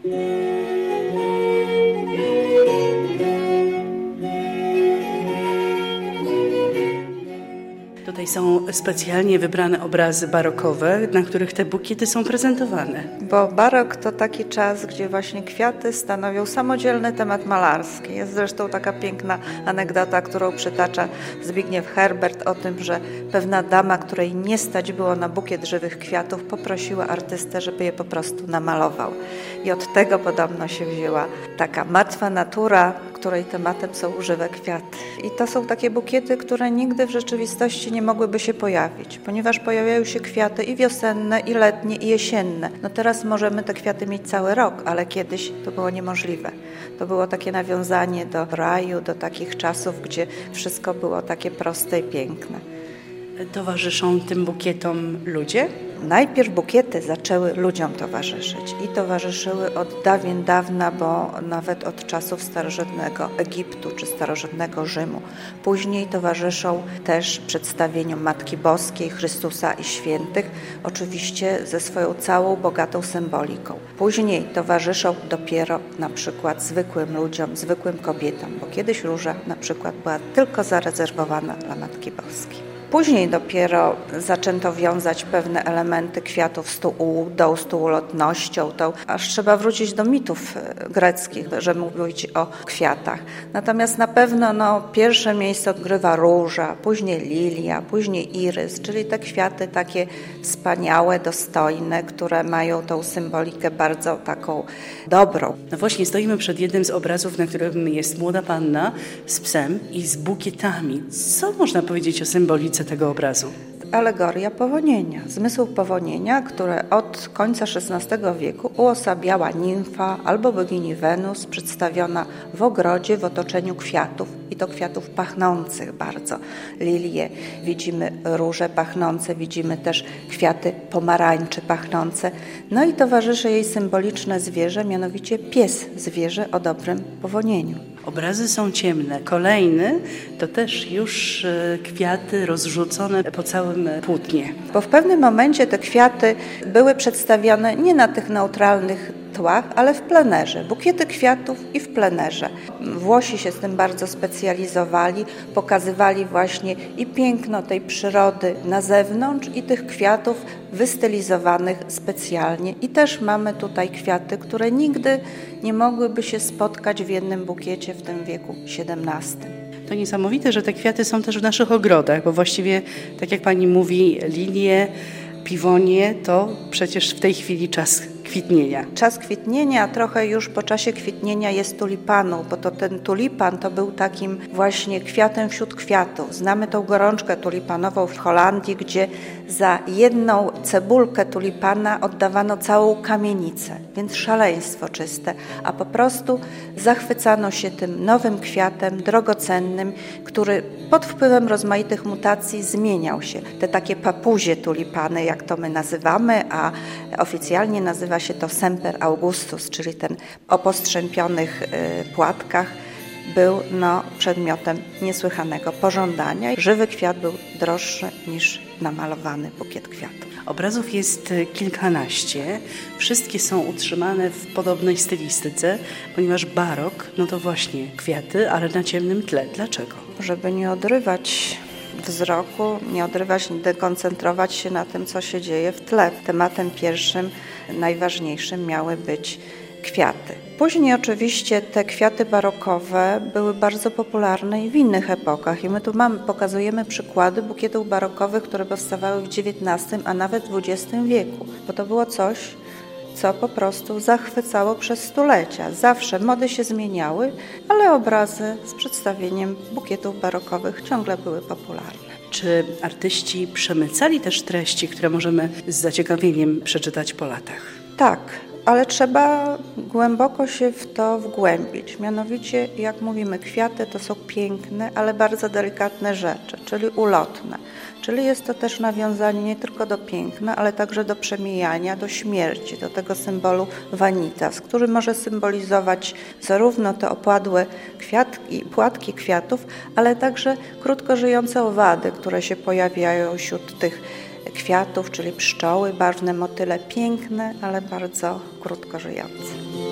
Tutaj są specjalnie wybrane obrazy barokowe, na których te bukiety są prezentowane. Bo barok to taki czas, gdzie właśnie kwiaty stanowią samodzielny temat malarski. Jest zresztą taka piękna anegdota, którą przytacza Zbigniew Herbert o tym, że pewna dama, której nie stać było na bukiet żywych kwiatów, poprosiła artystę, żeby je po prostu namalował. I od tego podobno się wzięła taka martwa natura, której tematem są żywe kwiaty. I to są takie bukiety, które nigdy w rzeczywistości nie mogłyby się pojawić, ponieważ pojawiają się kwiaty i wiosenne, i letnie, i jesienne. No teraz możemy te kwiaty mieć cały rok, ale kiedyś to było niemożliwe. To było takie nawiązanie do raju, do takich czasów, gdzie wszystko było takie proste i piękne. Towarzyszą tym bukietom ludzie? Najpierw bukiety zaczęły ludziom towarzyszyć i towarzyszyły od dawien dawna, bo nawet od czasów starożytnego Egiptu czy starożytnego Rzymu. Później towarzyszą też przedstawieniom Matki Boskiej, Chrystusa i świętych, oczywiście ze swoją całą bogatą symboliką. Później towarzyszą dopiero na przykład zwykłym ludziom, zwykłym kobietom, bo kiedyś róża na przykład była tylko zarezerwowana dla Matki Boskiej. Później dopiero zaczęto wiązać pewne elementy kwiatów z tą stułotnością, aż trzeba wrócić do mitów greckich, żeby mówić o kwiatach. Natomiast na pewno pierwsze miejsce odgrywa róża, później lilia, później irys, czyli te kwiaty takie wspaniałe, dostojne, które mają tą symbolikę bardzo taką dobrą. No właśnie, stoimy przed jednym z obrazów, na którym jest młoda panna z psem i z bukietami. Co można powiedzieć o symbolice tego obrazu? Alegoria powonienia, zmysł powonienia, które od końca XVI wieku uosabiała nimfa albo bogini Wenus, przedstawiona w ogrodzie w otoczeniu kwiatów i to kwiatów pachnących bardzo. Lilie, widzimy róże pachnące, widzimy też kwiaty pomarańczy pachnące. No i towarzyszy jej symboliczne zwierzę, mianowicie pies, zwierzę o dobrym powonieniu. Obrazy są ciemne. Kolejny to też już kwiaty rozrzucone po całym płótnie. Bo w pewnym momencie te kwiaty były przedstawiane nie na tych neutralnych tłach, ale w plenerze. Bukiety kwiatów i w plenerze. Włosi się z tym bardzo specjalizowali, pokazywali właśnie i piękno tej przyrody na zewnątrz i tych kwiatów wystylizowanych specjalnie. I też mamy tutaj kwiaty, które nigdy nie mogłyby się spotkać w jednym bukiecie w tym wieku XVII. To niesamowite, że te kwiaty są też w naszych ogrodach, bo właściwie, tak jak pani mówi, lilie, piwonie, to przecież w tej chwili czas kwitnienia. Czas kwitnienia, trochę już po czasie kwitnienia jest tulipanu, bo to ten tulipan to był takim właśnie kwiatem wśród kwiatów. Znamy tą gorączkę tulipanową w Holandii, gdzie za jedną cebulkę tulipana oddawano całą kamienicę, więc szaleństwo czyste, a po prostu zachwycano się tym nowym kwiatem, drogocennym, który pod wpływem rozmaitych mutacji zmieniał się. Te takie papuzie tulipany, jak to my nazywamy, a oficjalnie nazywa się to Semper Augustus, czyli ten o postrzępionych płatkach, był przedmiotem niesłychanego pożądania. Żywy kwiat był droższy niż namalowany bukiet kwiatów. Obrazów jest kilkanaście. Wszystkie są utrzymane w podobnej stylistyce, ponieważ barok, to właśnie kwiaty, ale na ciemnym tle. Dlaczego? Żeby nie odrywać wzroku, nie dekoncentrować się na tym, co się dzieje w tle. Tematem pierwszym, najważniejszym miały być kwiaty. Później oczywiście te kwiaty barokowe były bardzo popularne i w innych epokach. I my tu pokazujemy przykłady bukietów barokowych, które powstawały w XIX, a nawet w XX wieku. Bo to było coś, co po prostu zachwycało przez stulecia. Zawsze mody się zmieniały, ale obrazy z przedstawieniem bukietów barokowych ciągle były popularne. Czy artyści przemycali też treści, które możemy z zaciekawieniem przeczytać po latach? Tak, ale trzeba głęboko się w to wgłębić. Mianowicie, jak mówimy, kwiaty to są piękne, ale bardzo delikatne rzeczy, czyli ulotne. Czyli jest to też nawiązanie nie tylko do piękna, ale także do przemijania, do śmierci, do tego symbolu vanitas, który może symbolizować zarówno te opładłe płatki kwiatów, ale także krótko żyjące owady, które się pojawiają wśród tych kwiatów, czyli pszczoły, barwne motyle, piękne, ale bardzo krótko żyjące.